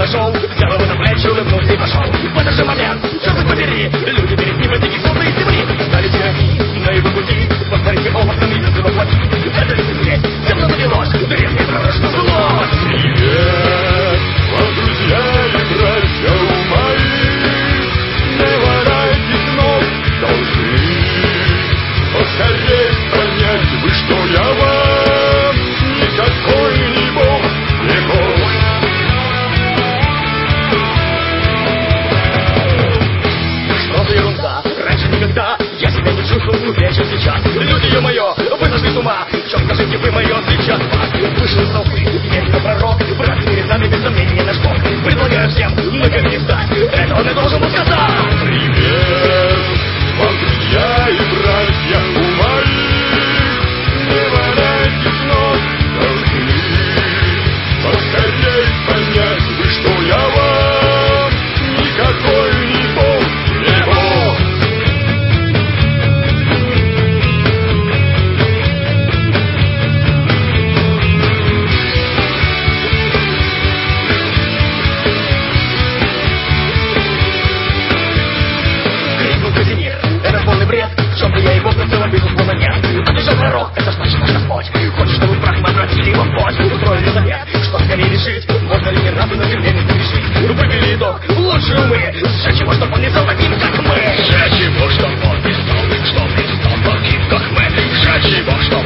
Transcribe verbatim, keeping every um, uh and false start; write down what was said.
подошел, взял его на плечи, улыбнулся и пошел. В этот же момент, черт побери, люди перед ним от диких солнца и земли стали тирани на его пути, посмотрите опытом и без его плоти. Это ведь здесь, темно завелось, древнее пророчество сбылось. Привет, вам, друзья и братья мои, не валяйте с ног, должны поскорей понять вы, что я вам никакой не бог веков. Что за ерунда, раньше никогда я себя не чувствовал глупее, чем сейчас. Люди, ё-моё, вы сошли с ума, в чем, скажите вы, мое отличие от вас? Вышел из толпы, именно пророк, брат перед нами без сомнения наш Бог. Предлагаю всем на колени встать, это он и должен был сказать. Привет, вам, друзья и братья мои, не валяйте с ног, должны поскорей понять вы, что я вам никакой не бог веков. Крикнул Казимир, это полный бред, в чем-то я его в целом безусловно нет. А ты же пророк, это значит наш Господь. Хочешь, чтобы в прах мы обратили его в плоть? Устроили завет, что скорее решить, можно ли не разу на земле не согрешить. Вывели итог, лучшие умы, сжечь его, чтоб он не стал таким, как мы. Сжечь его, чтоб он не стал, чтоб не стал таким, как мы. Сжечь его, чтоб